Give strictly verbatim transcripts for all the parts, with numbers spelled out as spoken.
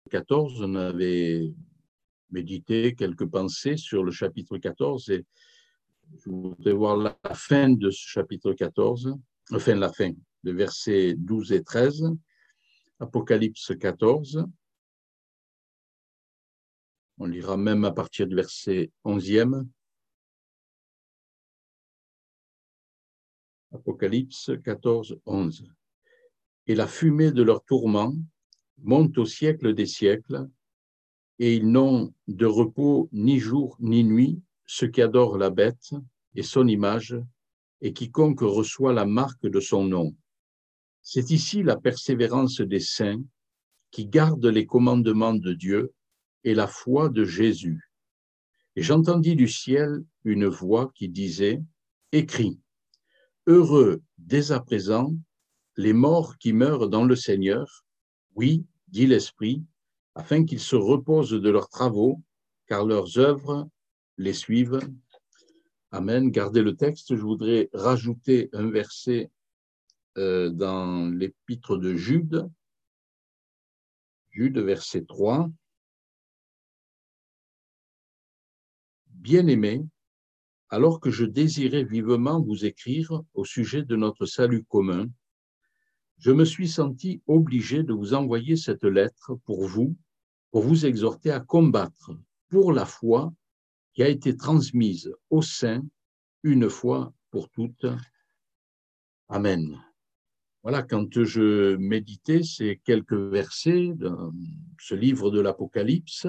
quatorze, on avait médité quelques pensées sur le chapitre quatorze et je voudrais voir la fin de ce chapitre quatorze, enfin la fin, les versets douze et treize, Apocalypse quatorze. On lira même à partir du verset onzième. Apocalypse quatorze, onze. Et la fumée de leur tourment monte au siècle des siècles, et ils n'ont de repos ni jour ni nuit, ceux qui adorent la bête et son image, et quiconque reçoit la marque de son nom. C'est ici la persévérance des saints qui gardent les commandements de Dieu et la foi de Jésus. Et j'entendis du ciel une voix qui disait « Écris, heureux dès à présent les morts qui meurent dans le Seigneur, oui, dit l'Esprit, afin qu'ils se reposent de leurs travaux, car leurs œuvres les suivent. » Amen. Gardez le texte. Je voudrais rajouter un verset euh, dans l'épître de Jude, Jude, verset trois. Bien-aimés, alors que je désirais vivement vous écrire au sujet de notre salut commun, je me suis senti obligé de vous envoyer cette lettre pour vous, pour vous exhorter à combattre pour la foi qui a été transmise aux saints une fois pour toutes. Amen. Voilà, quand je méditais ces quelques versets dans ce livre de l'Apocalypse,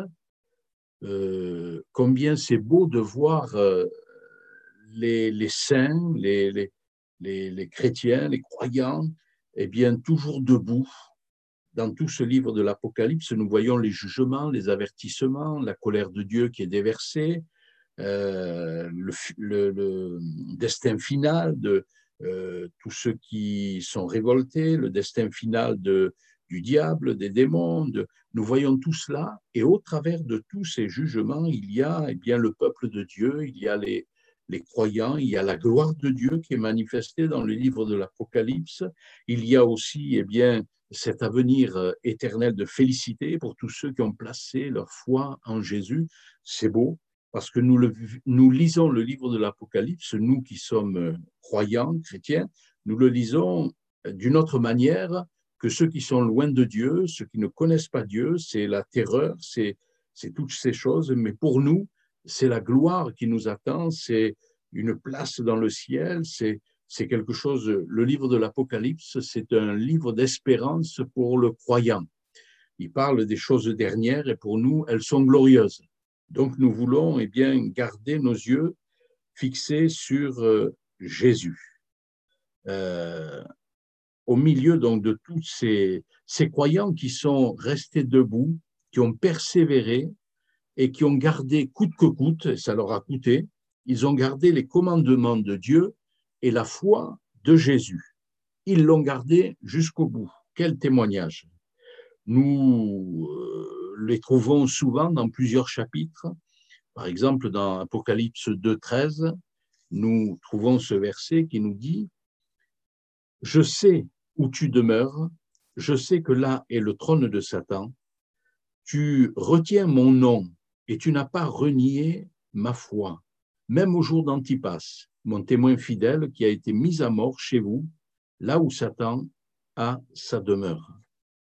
euh, combien c'est beau de voir euh, les, les saints, les, les, les, les chrétiens, les croyants, eh bien, toujours debout. Dans tout ce livre de l'Apocalypse, nous voyons les jugements, les avertissements, la colère de Dieu qui est déversée, euh, le, le, le destin final de euh, tous ceux qui sont révoltés, le destin final de, du diable, des démons. De, nous voyons tout cela, et au travers de tous ces jugements, il y a eh bien, le peuple de Dieu, il y a les, les croyants, il y a la gloire de Dieu qui est manifestée dans le livre de l'Apocalypse. Il y a aussi eh bien, cet avenir éternel de félicité pour tous ceux qui ont placé leur foi en Jésus. C'est beau, parce que nous, le, nous lisons le livre de l'Apocalypse, nous qui sommes croyants, chrétiens, nous le lisons d'une autre manière que ceux qui sont loin de Dieu, ceux qui ne connaissent pas Dieu. C'est la terreur, c'est, c'est toutes ces choses, mais pour nous, c'est la gloire qui nous attend, c'est une place dans le ciel, c'est, c'est quelque chose, le livre de l'Apocalypse, c'est un livre d'espérance pour le croyant. Il parle des choses dernières et pour nous, elles sont glorieuses. Donc, nous voulons eh bien, garder nos yeux fixés sur euh, Jésus. Euh, au milieu donc, de tous ces, ces croyants qui sont restés debout, qui ont persévéré et qui ont gardé coûte que coûte, ça leur a coûté, ils ont gardé les commandements de Dieu et la foi de Jésus. Ils l'ont gardé jusqu'au bout. Quel témoignage! Nous euh, les trouvons souvent dans plusieurs chapitres. Par exemple, dans Apocalypse deux, treize, nous trouvons ce verset qui nous dit « Je sais où tu demeures, je sais que là est le trône de Satan. Tu retiens mon nom et tu n'as pas renié ma foi, même au jour d'Antipas, mon témoin fidèle qui a été mis à mort chez vous, là où Satan a sa demeure. »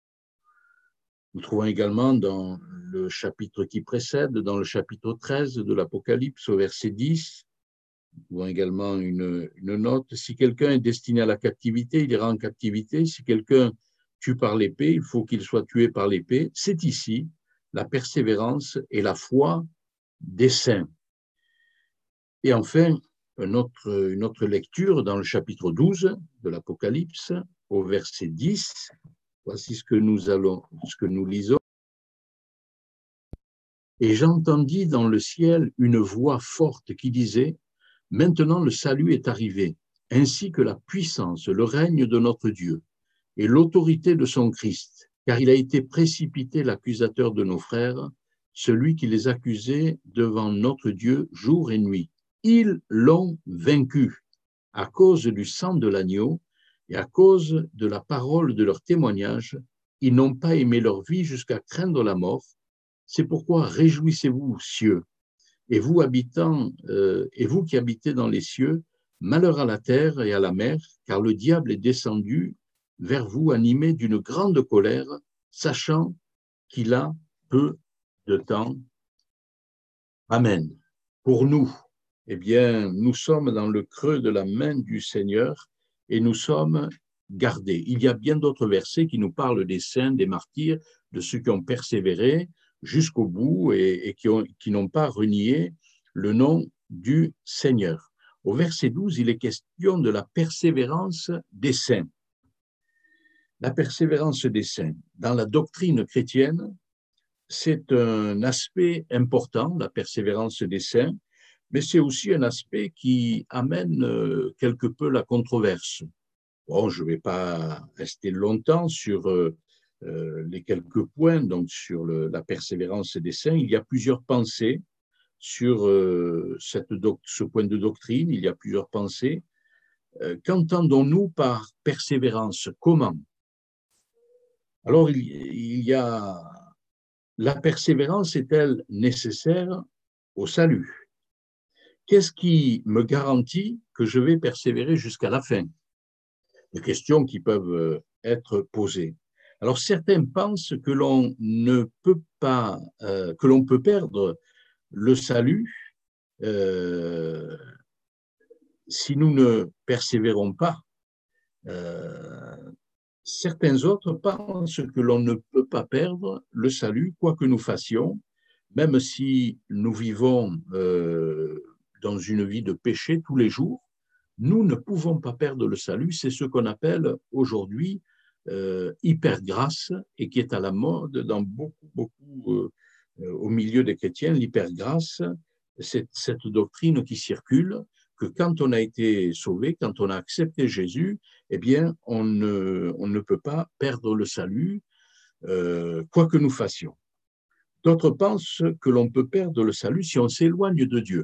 Nous trouvons également dans le chapitre qui précède, dans le chapitre treize de l'Apocalypse, au verset dix, nous trouvons également une, une note. Si quelqu'un est destiné à la captivité, il ira en captivité. Si quelqu'un tue par l'épée, il faut qu'il soit tué par l'épée. C'est ici la persévérance et la foi des saints. Et enfin, une autre, une autre lecture dans le chapitre douze de l'Apocalypse, au verset dix. Voici ce que nous allons, ce que nous lisons. Et j'entendis dans le ciel une voix forte qui disait « Maintenant le salut est arrivé, ainsi que la puissance, le règne de notre Dieu et l'autorité de son Christ, car il a été précipité l'accusateur de nos frères, celui qui les accusait devant notre Dieu jour et nuit. Ils l'ont vaincu à cause du sang de l'agneau et à cause de la parole de leur témoignage, ils n'ont pas aimé leur vie jusqu'à craindre la mort. C'est pourquoi réjouissez-vous, cieux, et vous habitants, euh, et vous qui habitez dans les cieux, malheur à la terre et à la mer, car le diable est descendu vers vous animé d'une grande colère, sachant qu'il a peu de temps. Amen. Pour nous, eh bien, nous sommes dans le creux de la main du Seigneur et nous sommes gardés. Il y a bien d'autres versets qui nous parlent des saints, des martyrs, de ceux qui ont persévéré jusqu'au bout et, et qui, ont, qui n'ont pas renié le nom du Seigneur. Au verset douze, il est question de la persévérance des saints. La persévérance des saints. Dans la doctrine chrétienne, c'est un aspect important, la persévérance des saints, mais c'est aussi un aspect qui amène quelque peu la controverse. Bon, je ne vais pas rester longtemps sur euh, les quelques points, donc sur le, la persévérance des saints. Il y a plusieurs pensées sur euh, cette doc, ce point de doctrine, il y a plusieurs pensées. Euh, qu'entendons-nous par persévérance? Comment? Alors, il, il y a la persévérance est-elle nécessaire au salut? Qu'est-ce qui me garantit que je vais persévérer jusqu'à la fin? Des questions qui peuvent être posées. Alors, certains pensent que l'on ne peut pas, euh, que l'on peut perdre le salut euh, si nous ne persévérons pas. Euh, certains autres pensent que l'on ne peut pas perdre le salut, quoi que nous fassions, même si nous vivons euh, dans une vie de péché tous les jours, nous ne pouvons pas perdre le salut. C'est ce qu'on appelle aujourd'hui euh, hypergrâce et qui est à la mode dans beaucoup, beaucoup euh, au milieu des chrétiens. L'hypergrâce, c'est cette doctrine qui circule que quand on a été sauvé, quand on a accepté Jésus, eh bien, on ne, on ne peut pas perdre le salut, euh, quoi que nous fassions. D'autres pensent que l'on peut perdre le salut si on s'éloigne de Dieu.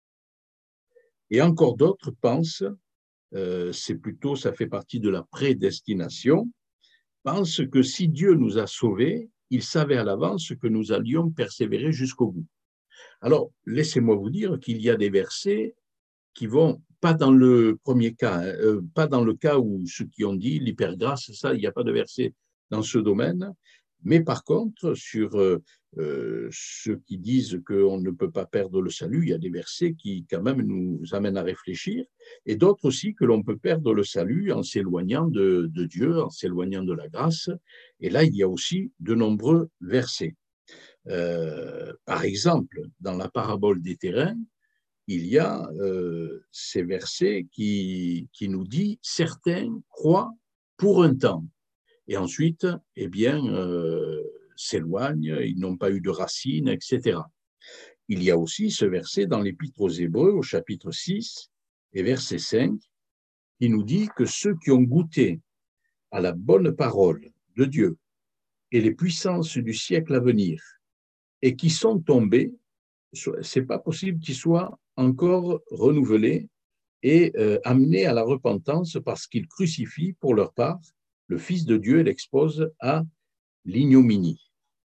Et encore d'autres pensent, euh, c'est plutôt, ça fait partie de la prédestination, pensent que si Dieu nous a sauvés, il savait à l'avance que nous allions persévérer jusqu'au bout. Alors, laissez-moi vous dire qu'il y a des versets qui vont, pas dans le premier cas, euh, pas dans le cas où ceux qui ont dit l'hypergrâce, ça, il n'y a pas de verset dans ce domaine, mais par contre, sur euh, euh, ceux qui disent qu'on ne peut pas perdre le salut, il y a des versets qui quand même nous amènent à réfléchir, et d'autres aussi que l'on peut perdre le salut en s'éloignant de, de Dieu, en s'éloignant de la grâce, et là, il y a aussi de nombreux versets. Euh, par exemple, dans la parabole des terrains, il y a euh, ces versets qui, qui nous disent « Certains croient pour un temps ». Et ensuite, eh bien, euh, s'éloignent, ils n'ont pas eu de racines, et cetera. Il y a aussi ce verset dans l'Épître aux Hébreux, au chapitre six et verset cinq, qui nous dit que ceux qui ont goûté à la bonne parole de Dieu et les puissances du siècle à venir et qui sont tombés, c'est pas possible qu'ils soient encore renouvelés et euh, amenés à la repentance parce qu'ils crucifient pour leur part le Fils de Dieu et l'expose à l'ignominie.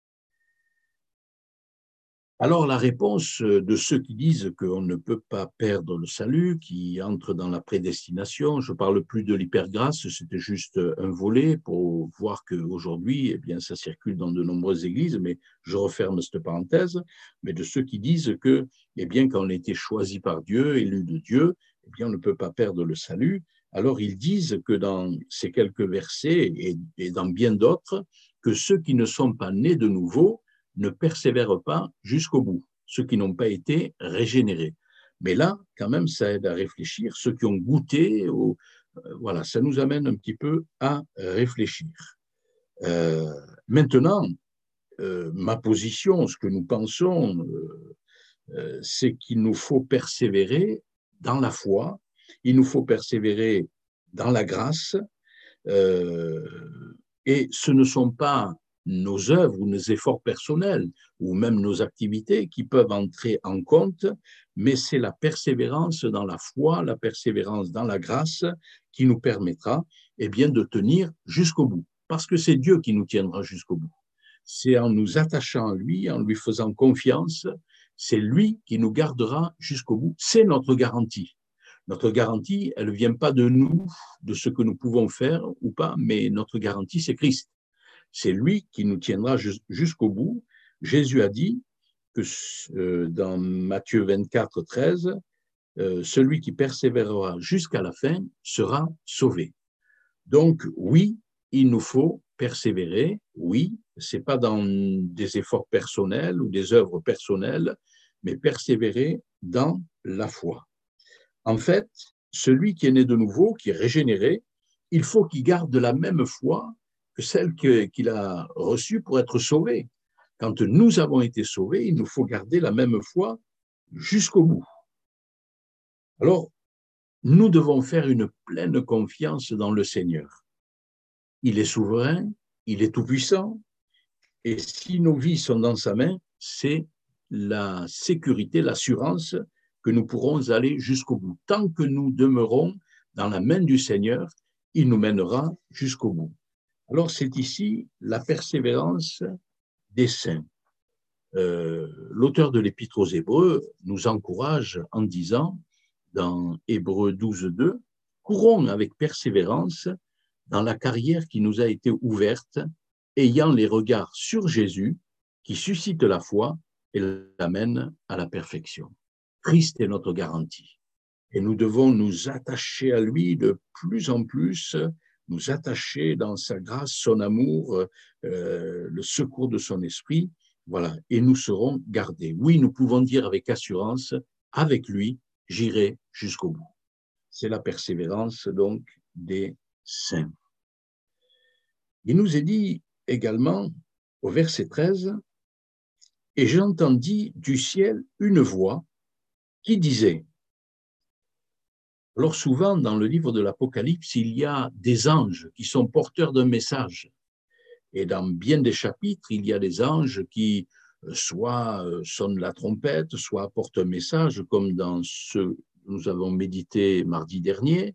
Alors la réponse de ceux qui disent qu'on ne peut pas perdre le salut, qui entrent dans la prédestination, je ne parle plus de l'hypergrâce, c'était juste un volet pour voir qu'aujourd'hui, eh bien, ça circule dans de nombreuses églises, mais je referme cette parenthèse, mais de ceux qui disent que, eh bien, quand on a été choisi par Dieu, élu de Dieu, eh bien, on ne peut pas perdre le salut. Alors ils disent que dans ces quelques versets et, et dans bien d'autres, que ceux qui ne sont pas nés de nouveau ne persévèrent pas jusqu'au bout, ceux qui n'ont pas été régénérés. Mais là, quand même, ça aide à réfléchir. Ceux qui ont goûté, au, euh, voilà, ça nous amène un petit peu à réfléchir. Euh, maintenant, euh, ma position, ce que nous pensons, euh, euh, c'est qu'il nous faut persévérer dans la foi, il nous faut persévérer dans la grâce, euh, et ce ne sont pas nos œuvres ou nos efforts personnels ou même nos activités qui peuvent entrer en compte, mais c'est la persévérance dans la foi, la persévérance dans la grâce qui nous permettra eh bien, de tenir jusqu'au bout. parce que c'est Dieu qui nous tiendra jusqu'au bout. C'est en nous attachant à lui, en lui faisant confiance, c'est lui qui nous gardera jusqu'au bout. C'est notre garantie. Notre garantie, elle ne vient pas de nous, de ce que nous pouvons faire ou pas, mais notre garantie, c'est Christ. C'est lui qui nous tiendra jusqu'au bout. Jésus a dit que euh, dans Matthieu vingt-quatre, treize, euh, celui qui persévérera jusqu'à la fin sera sauvé. Donc, oui, il nous faut persévérer, oui, ce n'est pas dans des efforts personnels ou des œuvres personnelles, mais persévérer dans la foi. En fait, celui qui est né de nouveau, qui est régénéré, il faut qu'il garde la même foi que celle que, qu'il a reçue pour être sauvé. Quand nous avons été sauvés, il nous faut garder la même foi jusqu'au bout. Alors, nous devons faire une pleine confiance dans le Seigneur. Il est souverain, il est tout-puissant, et si nos vies sont dans sa main, c'est la sécurité, l'assurance que nous pourrons aller jusqu'au bout. Tant que nous demeurons dans la main du Seigneur, il nous mènera jusqu'au bout. Alors c'est ici la persévérance des saints. Euh, l'auteur de l'Épître aux Hébreux nous encourage en disant, dans Hébreux douze, deux, « Courons avec persévérance dans la carrière qui nous a été ouverte, ayant les regards sur Jésus, qui suscite la foi et l'amène à la perfection. » Christ est notre garantie. Et nous devons nous attacher à lui de plus en plus, nous attacher dans sa grâce, son amour, euh, le secours de son esprit, voilà, et nous serons gardés. Oui, nous pouvons dire avec assurance, avec lui, j'irai jusqu'au bout. C'est la persévérance, donc, des saints. Il nous est dit également, au verset treize, « Et j'entendis du ciel une voix qui disait » Alors souvent, dans le livre de l'Apocalypse, il y a des anges qui sont porteurs d'un message. Et dans bien des chapitres, il y a des anges qui soit sonnent la trompette, soit apportent un message, comme dans ce que nous avons médité mardi dernier.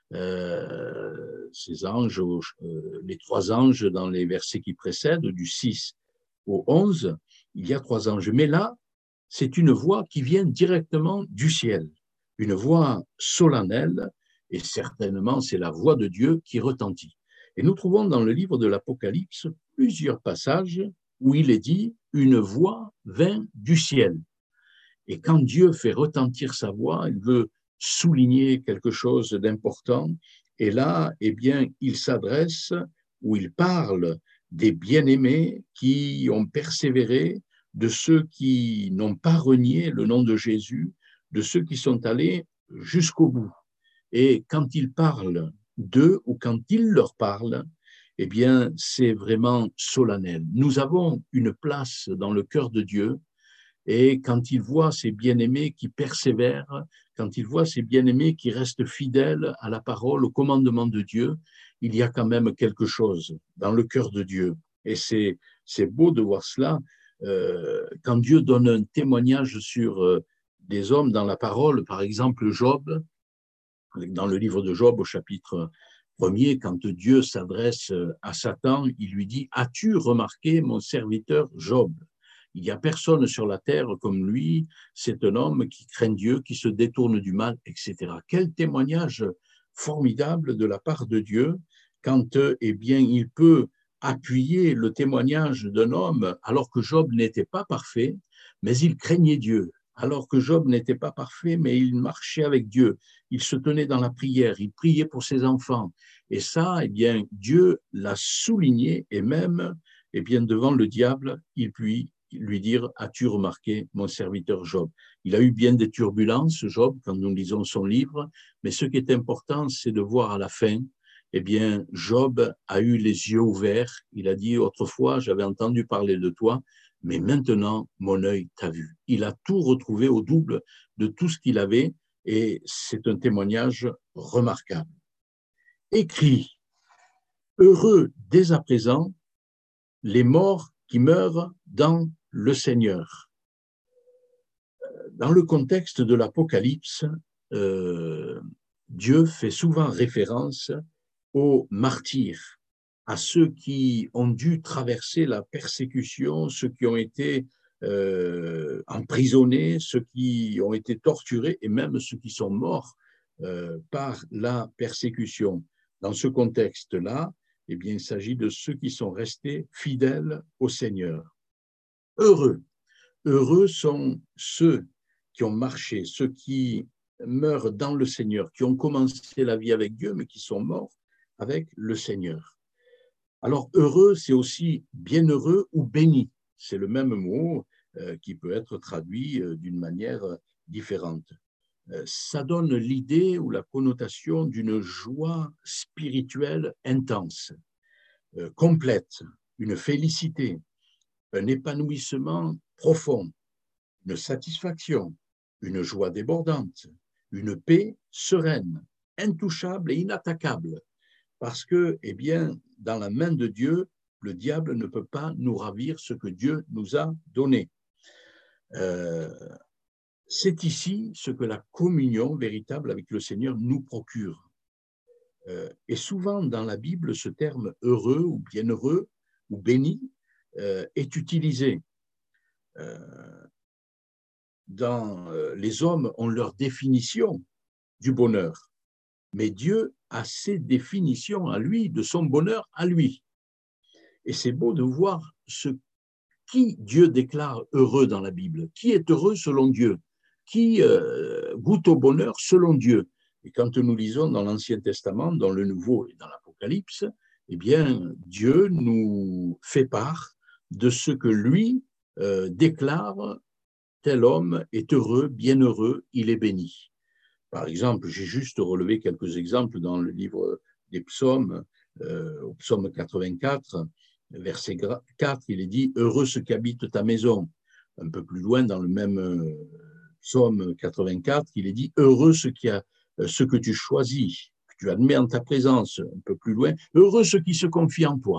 Euh, ces anges, euh, les trois anges dans les versets qui précèdent, du six au onze, il y a trois anges. Mais là, c'est une voix qui vient directement du ciel, une voix solennelle, et certainement c'est la voix de Dieu qui retentit. Et nous trouvons dans le livre de l'Apocalypse plusieurs passages où il est dit « une voix vint du ciel ». Et quand Dieu fait retentir sa voix, il veut souligner quelque chose d'important. Et là, eh bien, il s'adresse ou il parle des bien-aimés qui ont persévéré, de ceux qui n'ont pas renié le nom de Jésus, de ceux qui sont allés jusqu'au bout. Et quand il parle d'eux ou quand il leur parle, eh bien, c'est vraiment solennel. Nous avons une place dans le cœur de Dieu. Et quand il voit ses bien-aimés qui persévèrent, quand il voit ses bien-aimés qui restent fidèles à la parole, au commandement de Dieu, il y a quand même quelque chose dans le cœur de Dieu. Et c'est, c'est beau de voir cela. Euh, quand Dieu donne un témoignage sur euh, des hommes dans la parole, par exemple Job, dans le livre de Job au chapitre premier, quand Dieu s'adresse à Satan, il lui dit « As-tu remarqué mon serviteur Job ?» Il n'y a personne sur la terre comme lui, c'est un homme qui craint Dieu, qui se détourne du mal, et cetera. Quel témoignage formidable de la part de Dieu quand eh bien, il peut appuyer le témoignage d'un homme alors que Job n'était pas parfait, mais il craignait Dieu. Alors que Job n'était pas parfait, mais il marchait avec Dieu. Il se tenait dans la prière, il priait pour ses enfants. Et ça, eh bien, Dieu l'a souligné et même eh bien, devant le diable, il puis lui dire « As-tu remarqué mon serviteur Job ?» Il a eu bien des turbulences, Job, quand nous lisons son livre, mais ce qui est important, c'est de voir à la fin, eh bien, Job a eu les yeux ouverts. Il a dit « Autrefois, j'avais entendu parler de toi, mais maintenant, mon œil t'a vu. » Il a tout retrouvé au double de tout ce qu'il avait, et c'est un témoignage remarquable. Écrit, heureux dès à présent les morts qui meurent dans le Seigneur. Dans le contexte de l'Apocalypse, euh, Dieu fait souvent référence aux martyrs, à ceux qui ont dû traverser la persécution, ceux qui ont été euh, emprisonnés, ceux qui ont été torturés et même ceux qui sont morts euh, par la persécution. Dans ce contexte-là, eh bien, il s'agit de ceux qui sont restés fidèles au Seigneur. Heureux, heureux sont ceux qui ont marché, ceux qui meurent dans le Seigneur, qui ont commencé la vie avec Dieu, mais qui sont morts avec le Seigneur. Alors, heureux, c'est aussi bienheureux ou béni. C'est le même mot euh, qui peut être traduit euh, d'une manière différente. Euh, ça donne l'idée ou la connotation d'une joie spirituelle intense, euh, complète, une félicité, un épanouissement profond, une satisfaction, une joie débordante, une paix sereine, intouchable et inattaquable. Parce que, eh bien, dans la main de Dieu, le diable ne peut pas nous ravir ce que Dieu nous a donné. Euh, c'est ici ce que la communion véritable avec le Seigneur nous procure. Euh, et souvent dans la Bible, ce terme heureux ou bienheureux ou béni euh, est utilisé. Euh, dans, euh, les hommes ont leur définition du bonheur, mais Dieu a ses définitions à lui, de son bonheur à lui. Et c'est beau de voir ce qui Dieu déclare heureux dans la Bible, qui est heureux selon Dieu, qui euh, goûte au bonheur selon Dieu. Et quand nous lisons dans l'Ancien Testament, dans le Nouveau et dans l'Apocalypse, eh bien, Dieu nous fait part de ce que lui euh, déclare, tel homme est heureux, bienheureux, il est béni. Par exemple, j'ai juste relevé quelques exemples dans le livre des psaumes, euh, au psaume quatre-vingt-quatre, verset quatre, il est dit « Heureux ceux qui habitent ta maison ». Un peu plus loin, dans le même euh, psaume quatre-vingt-quatre, il est dit « Heureux ceux, qui a, euh, ceux que tu choisis, que tu admets en ta présence ». Un peu plus loin, « Heureux ceux qui se confient en toi ».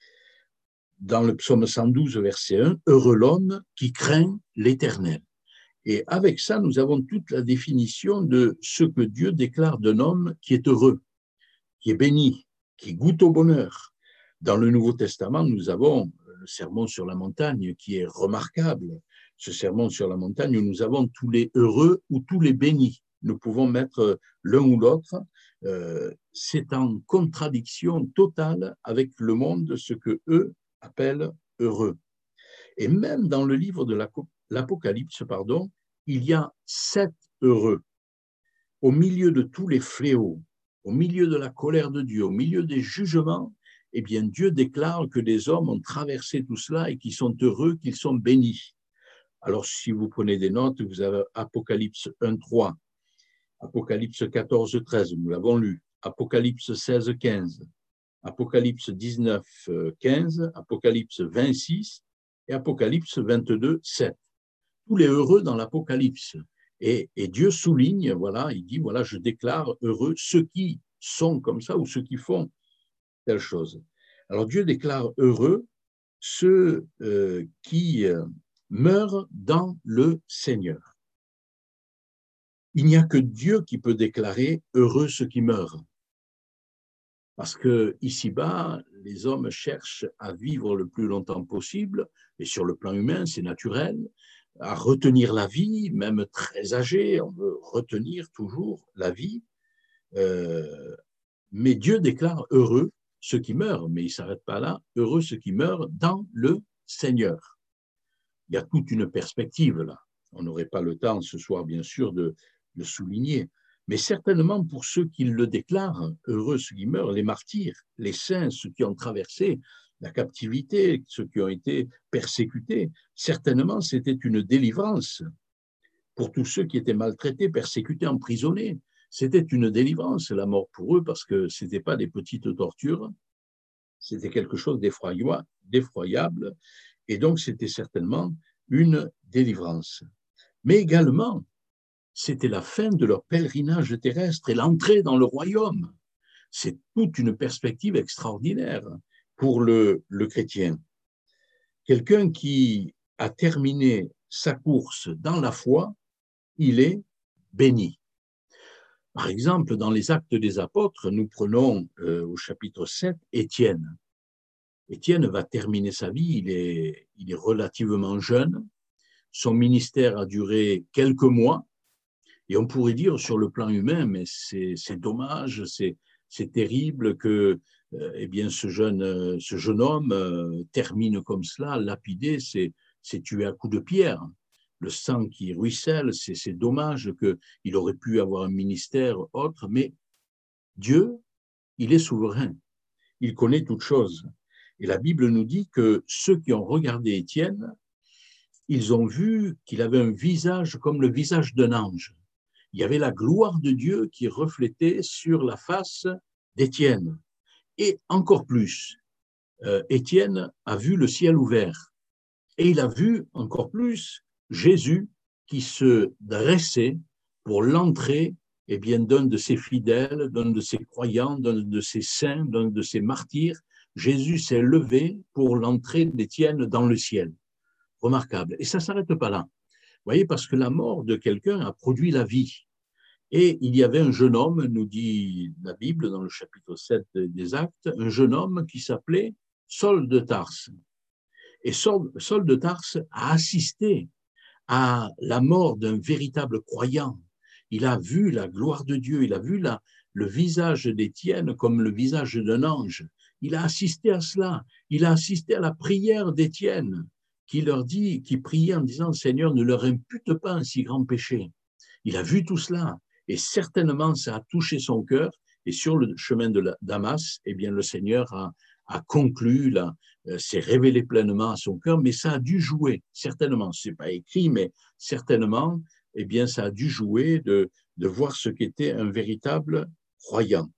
Dans le psaume cent douze, verset un, « Heureux l'homme qui craint l'Éternel ». Et avec ça, nous avons toute la définition de ce que Dieu déclare d'un homme qui est heureux, qui est béni, qui goûte au bonheur. Dans le Nouveau Testament, nous avons le sermon sur la montagne qui est remarquable. Ce sermon sur la montagne où nous avons tous les heureux ou tous les bénis. Nous pouvons mettre l'un ou l'autre. Euh, c'est en contradiction totale avec le monde, ce que eux appellent heureux. Et même dans le livre de l'Apocalypse, pardon, il y a sept heureux. Au milieu de tous les fléaux, au milieu de la colère de Dieu, au milieu des jugements, eh bien Dieu déclare que les hommes ont traversé tout cela et qu'ils sont heureux, qu'ils sont bénis. Alors si vous prenez des notes, vous avez Apocalypse un, trois, Apocalypse quatorze, treize, nous l'avons lu, Apocalypse seize, quinze, Apocalypse dix-neuf, quinze, Apocalypse vingt-six et Apocalypse vingt-deux, sept. Tous les heureux dans l'Apocalypse. Et, et Dieu souligne, voilà, il dit, voilà, je déclare heureux ceux qui sont comme ça ou ceux qui font telle chose. Alors Dieu déclare heureux ceux euh, qui euh, meurent dans le Seigneur. Il n'y a que Dieu qui peut déclarer heureux ceux qui meurent. Parce que ici-bas, les hommes cherchent à vivre le plus longtemps possible, et sur le plan humain, c'est naturel, à retenir la vie, même très âgé, on veut retenir toujours la vie. Euh, mais Dieu déclare heureux ceux qui meurent, mais il ne s'arrête pas là, heureux ceux qui meurent dans le Seigneur. Il y a toute une perspective là. On n'aurait pas le temps ce soir, bien sûr, de le souligner. Mais certainement pour ceux qui le déclarent, heureux ceux qui meurent, les martyrs, les saints, ceux qui ont traversé la captivité, ceux qui ont été persécutés, certainement c'était une délivrance. Pour tous ceux qui étaient maltraités, persécutés, emprisonnés, c'était une délivrance, la mort pour eux, parce que ce n'était pas des petites tortures, c'était quelque chose d'effroyable, et donc c'était certainement une délivrance. Mais également, c'était la fin de leur pèlerinage terrestre et l'entrée dans le royaume. C'est toute une perspective extraordinaire pour le, le chrétien. Quelqu'un qui a terminé sa course dans la foi, il est béni. Par exemple, dans les Actes des Apôtres, nous prenons euh, au chapitre sept Étienne. Étienne va terminer sa vie, il est, il est relativement jeune, son ministère a duré quelques mois, et on pourrait dire sur le plan humain, mais c'est dommage, c'est terrible que euh, eh bien, ce, jeune, ce jeune homme euh, termine comme cela, lapidé, c'est tué à coups de pierre. Le sang qui ruisselle, c'est dommage qu'il aurait pu avoir un ministère autre, mais Dieu, il est souverain, il connaît toutes choses. Et la Bible nous dit que ceux qui ont regardé Étienne, ils ont vu qu'il avait un visage comme le visage d'un ange. Il y avait la gloire de Dieu qui reflétait sur la face d'Étienne. Et encore plus, euh, Étienne a vu le ciel ouvert. Et il a vu encore plus Jésus qui se dressait pour l'entrée eh bien, d'un de ses fidèles, d'un de ses croyants, d'un de ses saints, d'un de ses martyrs. Jésus s'est levé pour l'entrée d'Étienne dans le ciel. Remarquable. Et ça ne s'arrête pas là. Vous voyez, parce que la mort de quelqu'un a produit la vie. Et il y avait un jeune homme, nous dit la Bible dans le chapitre sept des Actes, un jeune homme qui s'appelait Saul de Tarse. Et Saul, Saul de Tarse a assisté à la mort d'un véritable croyant. Il a vu la gloire de Dieu, il a vu la, le visage d'Étienne comme le visage d'un ange. Il a assisté à cela, il a assisté à la prière d'Étienne, qui leur dit, qui priait en disant, Seigneur, ne leur impute pas un si grand péché. Il a vu tout cela, et certainement ça a touché son cœur, et sur le chemin de Damas, eh bien, le Seigneur a, a conclu, là, euh, s'est révélé pleinement à son cœur, mais ça a dû jouer, certainement, ce n'est pas écrit, mais certainement, eh bien, ça a dû jouer de, de voir ce qu'était un véritable croyant.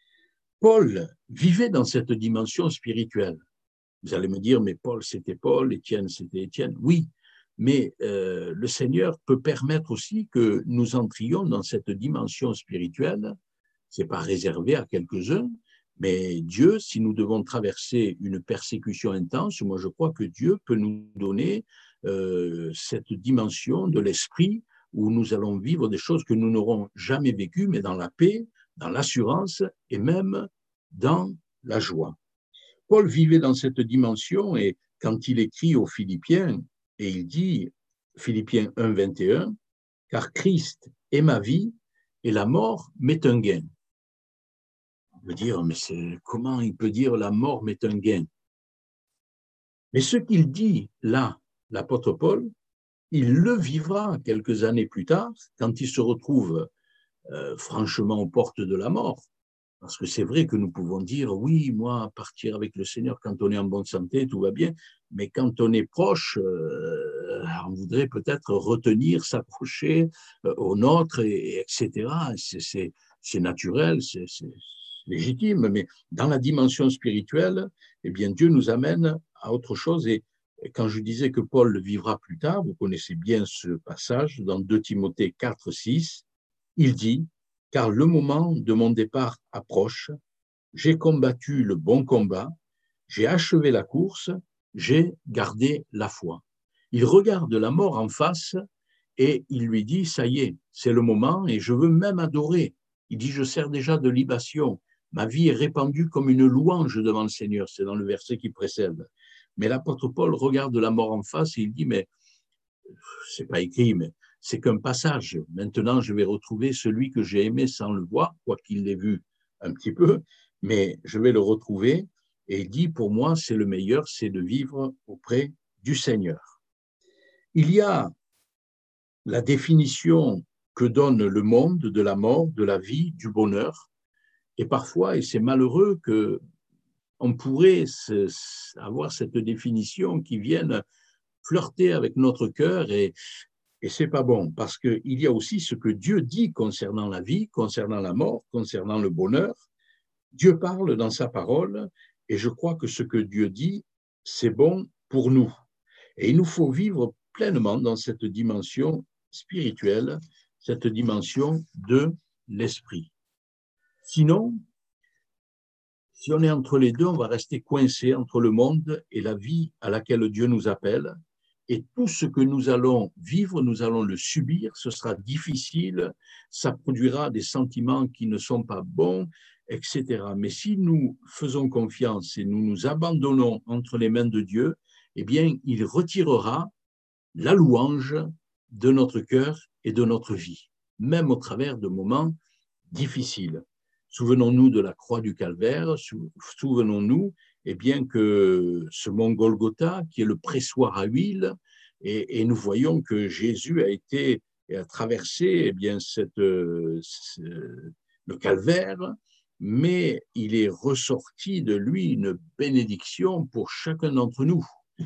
Paul vivait dans cette dimension spirituelle. Vous allez me dire, mais Paul, c'était Paul, Étienne, c'était Étienne. Oui, mais euh, le Seigneur peut permettre aussi que nous entrions dans cette dimension spirituelle. Ce n'est pas réservé à quelques-uns, mais Dieu, si nous devons traverser une persécution intense, moi je crois que Dieu peut nous donner euh, cette dimension de l'esprit où nous allons vivre des choses que nous n'aurons jamais vécues, mais dans la paix, dans l'assurance et même dans la joie. Paul vivait dans cette dimension et quand il écrit aux Philippiens, et il dit, Philippiens un, vingt et un, « Car Christ est ma vie et la mort m'est un gain. » On peut dire, mais comment il peut dire la mort m'est un gain? Mais ce qu'il dit là, l'apôtre Paul, il le vivra quelques années plus tard, quand il se retrouve euh, franchement aux portes de la mort. Parce que c'est vrai que nous pouvons dire, oui, moi, partir avec le Seigneur quand on est en bonne santé, tout va bien, mais quand on est proche, euh, on voudrait peut-être retenir, s'approcher euh, au nôtre, et, et etc. C'est naturel, c'est légitime, mais dans la dimension spirituelle, eh bien, Dieu nous amène à autre chose. Et quand je disais que Paul le vivra plus tard, vous connaissez bien ce passage dans deux Timothée quatre, six, il dit, « Car le moment de mon départ approche, j'ai combattu le bon combat, j'ai achevé la course, j'ai gardé la foi. » Il regarde la mort en face et il lui dit, « Ça y est, c'est le moment et je veux même adorer. » Il dit, « Je sers déjà de libation. Ma vie est répandue comme une louange devant le Seigneur. » C'est dans le verset qui précède. Mais l'apôtre Paul regarde la mort en face et il dit, « Mais c'est pas écrit, mais c'est qu'un passage. Maintenant, je vais retrouver celui que j'ai aimé sans le voir, quoiqu'il l'ait vu un petit peu, mais je vais le retrouver. » Et il dit, pour moi, c'est le meilleur, c'est de vivre auprès du Seigneur. Il y a la définition que donne le monde de la mort, de la vie, du bonheur. Et parfois, et c'est malheureux qu'on pourrait avoir cette définition qui vienne flirter avec notre cœur et Et ce n'est pas bon, parce qu'il y a aussi ce que Dieu dit concernant la vie, concernant la mort, concernant le bonheur. Dieu parle dans sa parole, et je crois que ce que Dieu dit, c'est bon pour nous. Et il nous faut vivre pleinement dans cette dimension spirituelle, cette dimension de l'esprit. Sinon, si on est entre les deux, on va rester coincé entre le monde et la vie à laquelle Dieu nous appelle. Et tout ce que nous allons vivre, nous allons le subir, ce sera difficile, ça produira des sentiments qui ne sont pas bons, et cetera. Mais si nous faisons confiance et nous nous abandonnons entre les mains de Dieu, eh bien, il retirera la louange de notre cœur et de notre vie, même au travers de moments difficiles. Souvenons-nous de la croix du Calvaire, souvenons-nous eh bien, que ce mont Golgotha, qui est le pressoir à huile, et, et nous voyons que Jésus a été et a traversé eh bien, cette, ce, le Calvaire, mais il est ressorti de lui une bénédiction pour chacun d'entre nous.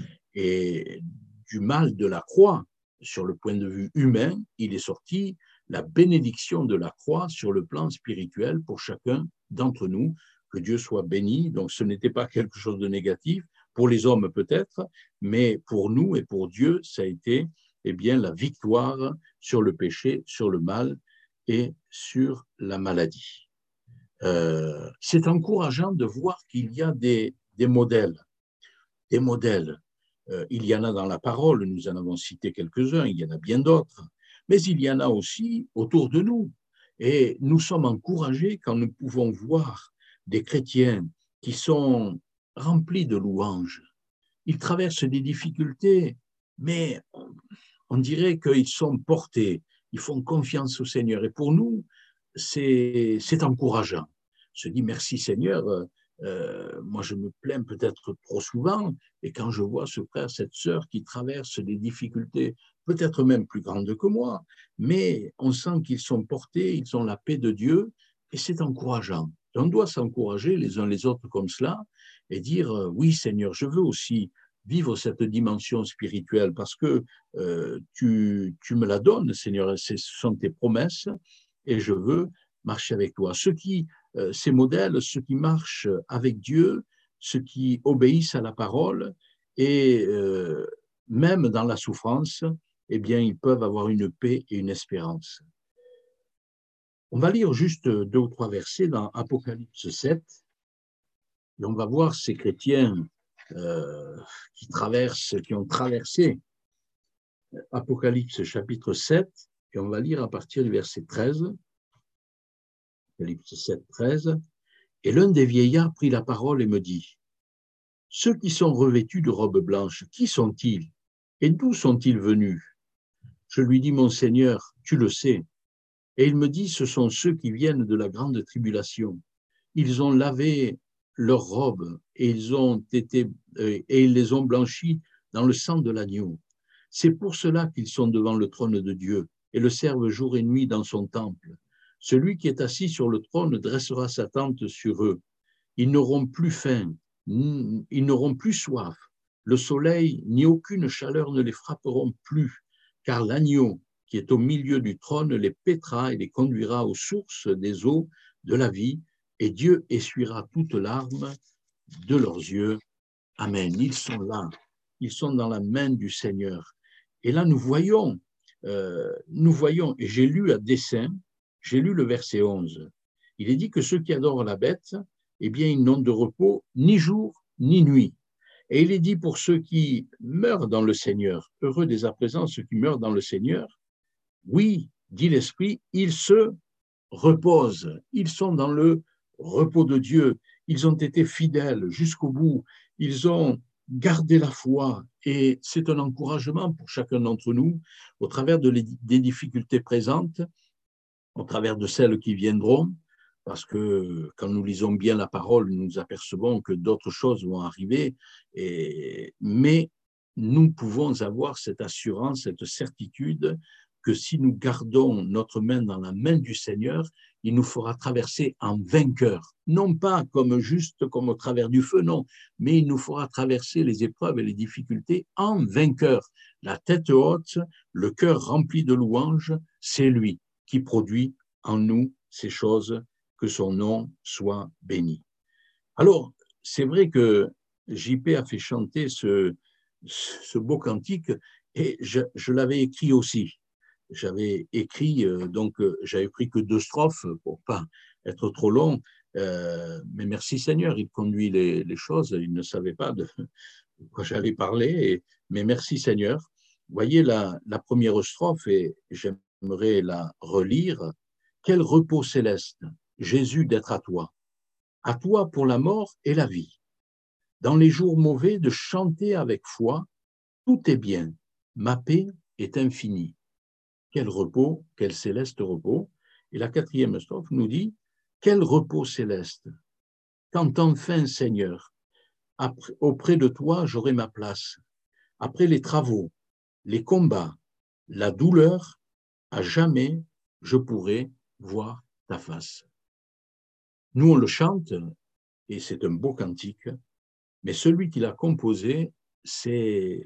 Et du mal de la croix, sur le point de vue humain, il est sorti la bénédiction de la croix sur le plan spirituel pour chacun d'entre nous. Que Dieu soit béni. Donc ce n'était pas quelque chose de négatif, pour les hommes peut-être, mais pour nous et pour Dieu, ça a été eh bien, la victoire sur le péché, sur le mal et sur la maladie. Euh, c'est encourageant de voir qu'il y a des, des modèles, des modèles. Euh, il y en a dans la parole, nous en avons cité quelques-uns, il y en a bien d'autres, mais il y en a aussi autour de nous. Et nous sommes encouragés quand nous pouvons voir des chrétiens qui sont remplis de louanges. Ils traversent des difficultés, mais on dirait qu'ils sont portés, ils font confiance au Seigneur. Et pour nous, c'est, c'est encourageant. Je dis merci Seigneur, euh, moi je me plains peut-être trop souvent, et quand je vois ce frère, cette sœur qui traversent des difficultés, peut-être même plus grandes que moi, mais on sent qu'ils sont portés, ils ont la paix de Dieu, et c'est encourageant. On doit s'encourager les uns les autres comme cela, et dire oui Seigneur, je veux aussi vivre cette dimension spirituelle, parce que euh, tu, tu me la donnes Seigneur, ce sont tes promesses, et je veux marcher avec toi. Ceux qui, euh, ces modèles, ceux qui marchent avec Dieu, ceux qui obéissent à la parole, et euh, même dans la souffrance, eh bien, ils peuvent avoir une paix et une espérance. On va lire juste deux ou trois versets dans Apocalypse sept, et on va voir ces chrétiens euh, qui traversent, qui ont traversé Apocalypse chapitre sept, et on va lire à partir du verset treize. Apocalypse sept, treize. Et l'un des vieillards prit la parole et me dit, « Ceux qui sont revêtus de robes blanches, qui sont-ils? Et d'où sont-ils venus ?» Je lui dis, « Mon Seigneur, tu le sais. » Et il me dit, « Ce sont ceux qui viennent de la grande tribulation. Ils ont lavé leurs robes et ils, ont été, et ils les ont blanchies dans le sang de l'agneau. C'est pour cela qu'ils sont devant le trône de Dieu et le servent jour et nuit dans son temple. Celui qui est assis sur le trône dressera sa tente sur eux. Ils n'auront plus faim, ils n'auront plus soif. Le soleil ni aucune chaleur ne les frapperont plus, car l'agneau qui est au milieu du trône les paîtra et les conduira aux sources des eaux de la vie, et Dieu essuiera toute larme de leurs yeux. Amen. Ils sont là, ils sont dans la main du Seigneur. Et là, nous voyons, euh, nous voyons, et j'ai lu à dessein, j'ai lu le verset onze. Il est dit que ceux qui adorent la bête, eh bien, ils n'ont de repos ni jour ni nuit. Et il est dit pour ceux qui meurent dans le Seigneur, heureux dès à présent ceux qui meurent dans le Seigneur, oui, dit l'Esprit, ils se reposent, ils sont dans le repos de Dieu, ils ont été fidèles jusqu'au bout, ils ont gardé la foi, et c'est un encouragement pour chacun d'entre nous, au travers de les, des difficultés présentes, au travers de celles qui viendront, parce que quand nous lisons bien la parole, nous nous apercevons que d'autres choses vont arriver, et, mais nous pouvons avoir cette assurance, cette certitude que si nous gardons notre main dans la main du Seigneur, il nous fera traverser en vainqueur. Non pas comme juste comme au travers du feu, non, mais il nous fera traverser les épreuves et les difficultés en vainqueur. La tête haute, le cœur rempli de louanges, c'est lui qui produit en nous ces choses, que son nom soit béni. Alors, c'est vrai que J P a fait chanter ce, ce beau cantique, et je, je l'avais écrit aussi. J'avais écrit, euh, donc euh, j'avais pris que deux strophes pour pas être trop long, euh, mais merci Seigneur, il conduit les, les choses, il ne savait pas de, de quoi j'allais parler, et, mais merci Seigneur. Vous voyez la, la première strophe, et j'aimerais la relire. Quel repos céleste, Jésus, d'être à toi. à toi pour la mort et la vie. Dans les jours mauvais, de chanter avec foi, tout est bien, ma paix est infinie. Quel repos, quel céleste repos. Et la quatrième strophe nous dit, quel repos céleste, quand enfin, Seigneur, après, auprès de toi, j'aurai ma place. Après les travaux, les combats, la douleur, à jamais, je pourrai voir ta face. Nous, on le chante, et c'est un beau cantique, mais celui qui l'a composé, c'est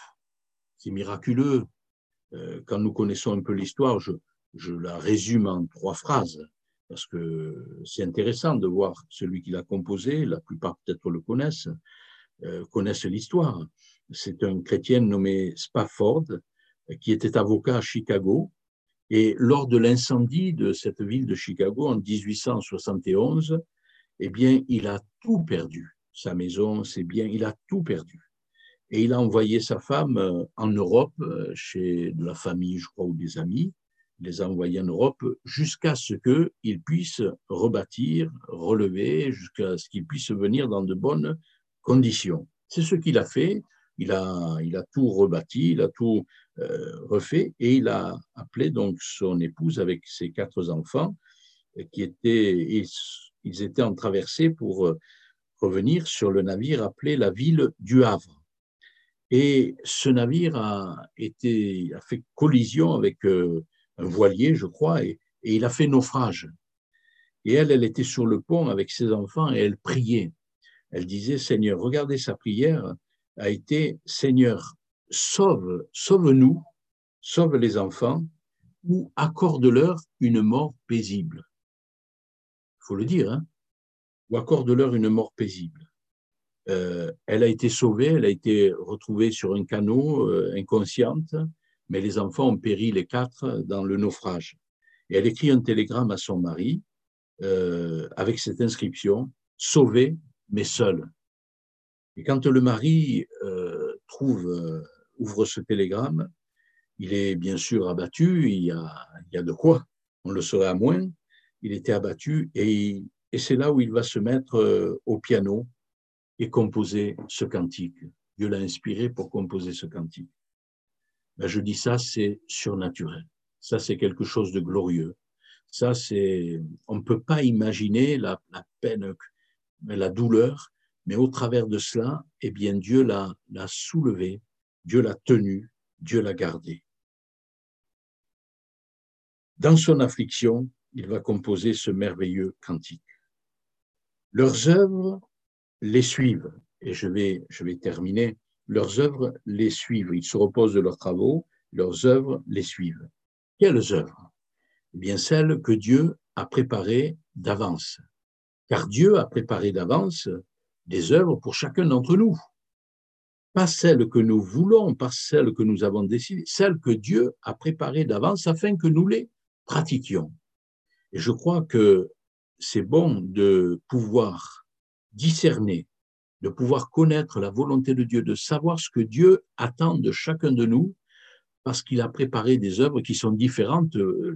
miraculeux. Quand nous connaissons un peu l'histoire, je, je la résume en trois phrases, parce que c'est intéressant de voir celui qui l'a composé, la plupart peut-être le connaissent, euh, connaissent l'histoire. C'est un chrétien nommé Spafford, qui était avocat à Chicago, et lors de l'incendie de cette ville de Chicago en dix-huit cent soixante et onze, eh bien, il a tout perdu. Sa maison, ses biens, il a tout perdu. Et il a envoyé sa femme en Europe, chez de la famille, je crois, ou des amis. Il les a envoyés en Europe jusqu'à ce qu'ils puissent rebâtir, relever, jusqu'à ce qu'ils puissent venir dans de bonnes conditions. C'est ce qu'il a fait. Il a, il a tout rebâti, il a tout euh, refait, et il a appelé donc son épouse avec ses quatre enfants, qui étaient, ils, ils étaient en traversée pour revenir sur le navire appelé la ville du Havre. Et ce navire a, été, a fait collision avec euh, un voilier, je crois, et, et il a fait naufrage. Et elle, elle était sur le pont avec ses enfants et elle priait. Elle disait, Seigneur, regardez, sa prière a été, Seigneur, sauve, sauve-nous, sauve les enfants, ou accorde-leur une mort paisible. Il faut le dire, hein, ou accorde-leur une mort paisible. Euh, elle a été sauvée, elle a été retrouvée sur un canot, euh, inconsciente, mais les enfants ont péri les quatre dans le naufrage. Et elle écrit un télégramme à son mari euh, avec cette inscription, sauvée mais seule. Et quand le mari euh, trouve, euh, ouvre ce télégramme, il est bien sûr abattu, il y a, il y a de quoi, on le serait à moins, il était abattu et, et c'est là où il va se mettre euh, au piano et composer ce cantique. Dieu l'a inspiré pour composer ce cantique. Ben, je dis ça, c'est surnaturel. Ça, c'est quelque chose de glorieux. Ça, c'est, on ne peut pas imaginer la, la peine, la douleur, mais au travers de cela, eh bien, Dieu l'a, l'a soulevé, Dieu l'a tenu, Dieu l'a gardé. Dans son affliction, il va composer ce merveilleux cantique. Leurs œuvres les suivent, et je vais, je vais terminer, leurs œuvres les suivent, ils se reposent de leurs travaux, leurs œuvres les suivent. Quelles œuvres? Eh bien, celles que Dieu a préparées d'avance, car Dieu a préparé d'avance des œuvres pour chacun d'entre nous. Pas celles que nous voulons, pas celles que nous avons décidées, celles que Dieu a préparées d'avance afin que nous les pratiquions. Et je crois que c'est bon de pouvoir discerner, de pouvoir connaître la volonté de Dieu, de savoir ce que Dieu attend de chacun de nous, parce qu'il a préparé des œuvres qui sont différentes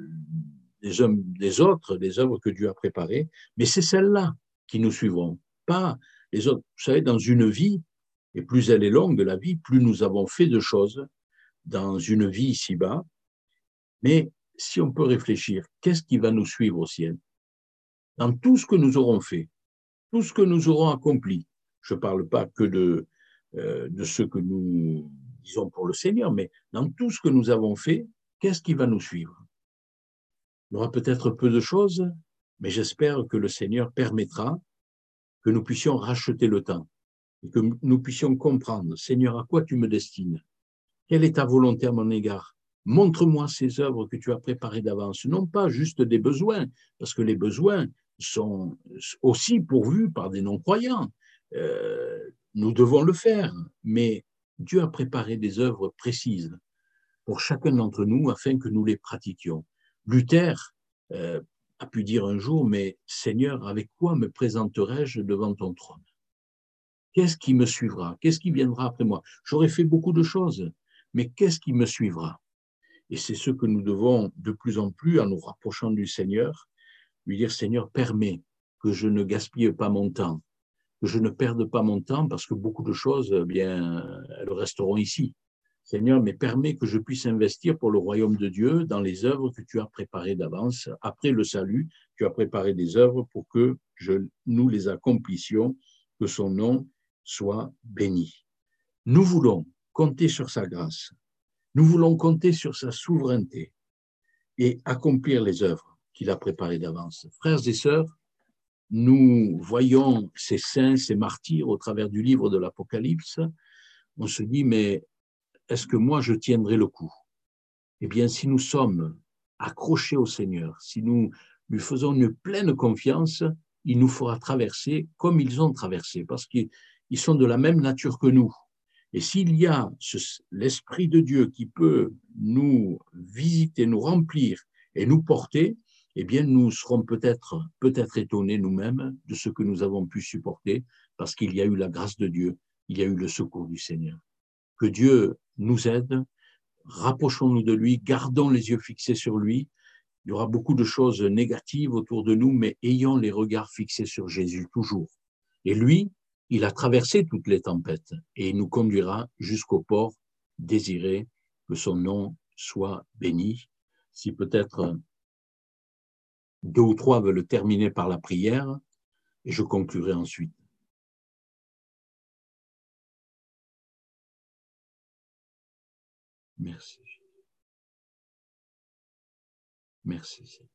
des uns des autres, des œuvres que Dieu a préparées, mais c'est celles-là qui nous suivront, pas les autres. Vous savez, dans une vie, et plus elle est longue, la vie, plus nous avons fait de choses dans une vie ici-bas, mais si on peut réfléchir, qu'est-ce qui va nous suivre au ciel? Dans tout ce que nous aurons fait, tout ce que nous aurons accompli, je ne parle pas que de, euh, de ce que nous disons pour le Seigneur, mais dans tout ce que nous avons fait, qu'est-ce qui va nous suivre? Il y aura peut-être peu de choses, mais j'espère que le Seigneur permettra que nous puissions racheter le temps et que nous puissions comprendre, Seigneur, à quoi tu me destines? Quelle est ta volonté à mon égard? Montre-moi ces œuvres que tu as préparées d'avance, non pas juste des besoins, parce que les besoins sont aussi pourvus par des non-croyants. Euh, nous devons le faire, mais Dieu a préparé des œuvres précises pour chacun d'entre nous afin que nous les pratiquions. Luther euh, a pu dire un jour, mais Seigneur, avec quoi me présenterai-je devant ton trône? Qu'est-ce qui me suivra? Qu'est-ce qui viendra après moi? J'aurais fait beaucoup de choses, mais qu'est-ce qui me suivra? Et c'est ce que nous devons de plus en plus, en nous rapprochant du Seigneur, lui dire, Seigneur, permets que je ne gaspille pas mon temps, que je ne perde pas mon temps parce que beaucoup de choses, eh bien, elles resteront ici. Seigneur, mais permets que je puisse investir pour le royaume de Dieu dans les œuvres que tu as préparées d'avance. Après le salut, tu as préparé des œuvres pour que je, nous les accomplissions, que son nom soit béni. Nous voulons compter sur sa grâce. Nous voulons compter sur sa souveraineté et accomplir les œuvres qu'il a préparées d'avance. Frères et sœurs, nous voyons ces saints, ces martyrs au travers du livre de l'Apocalypse. On se dit, mais est-ce que moi je tiendrai le coup? Eh bien, si nous sommes accrochés au Seigneur, si nous lui faisons une pleine confiance, il nous fera traverser comme ils ont traversé, parce qu'ils sont de la même nature que nous. Et s'il y a ce, l'Esprit de Dieu qui peut nous visiter, nous remplir et nous porter, eh bien, nous serons peut-être peut-être étonnés nous-mêmes de ce que nous avons pu supporter, parce qu'il y a eu la grâce de Dieu, il y a eu le secours du Seigneur. Que Dieu nous aide, rapprochons-nous de lui, gardons les yeux fixés sur lui. Il y aura beaucoup de choses négatives autour de nous, mais ayons les regards fixés sur Jésus toujours. Et lui, il a traversé toutes les tempêtes et il nous conduira jusqu'au port désiré, que son nom soit béni. Si peut-être deux ou trois veulent terminer par la prière, et je conclurai ensuite. Merci. Merci.